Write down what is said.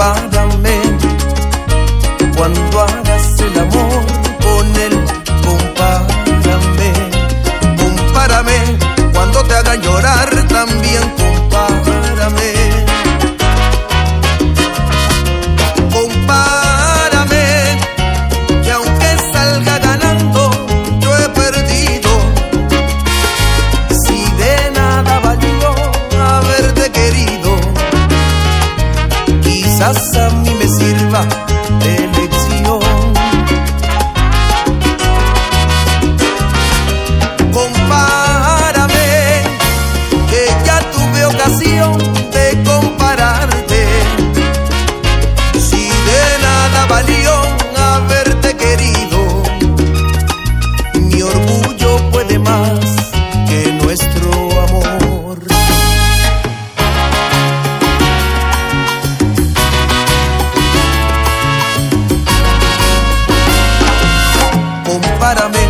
compárame cuando hagas el amor con él. Compárame, compárame cuando te hagan llorar también. Compárame, compárame que aunque salga ganando yo he perdido. Si de nada valió haberte querido, quizás a mí me sirva de lección. Compárame, que ya tuve ocasión de compararte. Si de nada valió haberte querido, mi orgullo puede más que nuestro amor. Compárame